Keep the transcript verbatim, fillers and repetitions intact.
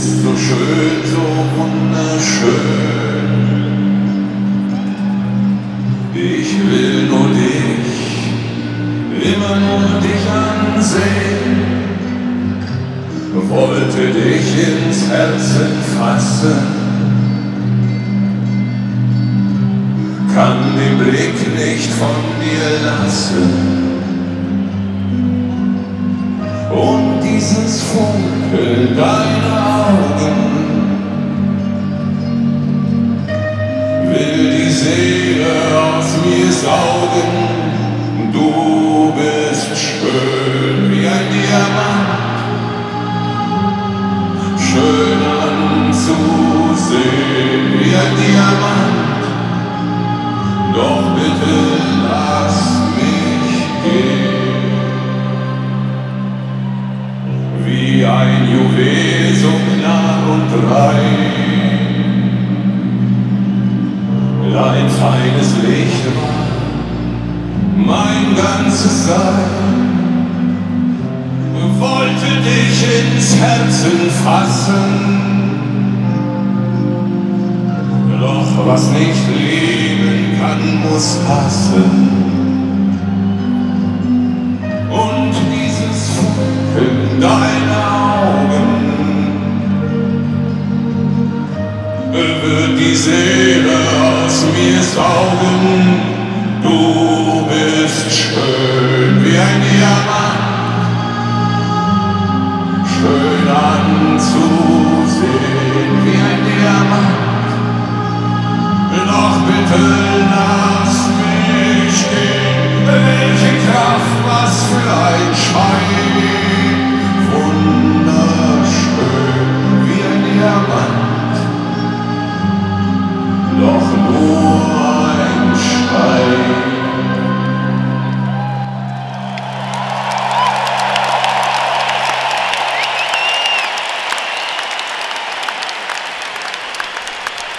bist so schön, so wunderschön. Ich will nur dich, immer nur dich ansehen. Wollte dich ins Herzen fassen, kann den Blick nicht von dir lassen. Und dieses Funkeln deiner Augen will die Seele aus mir saugen. Du bist schön wie ein Diamant, schön anzusehen wie ein Diamant. Doch bitte lass mich gehen. Wie ein Juwel so klar und rein, dein feines Licht war mein ganzes Sein. Wollte dich ins Herzen fassen, doch was nicht leben kann, muss hassen. Und dieses Funkeln deiner Augen wird die Seele aus mir saugen. Du bist schön wie ein Diamant, schön anzusehen wie ein Diamant. Doch bitte lass mich gehen. Welche Kraft, was für ein Schein. Wunderschön wie ein Diamant. Doch nur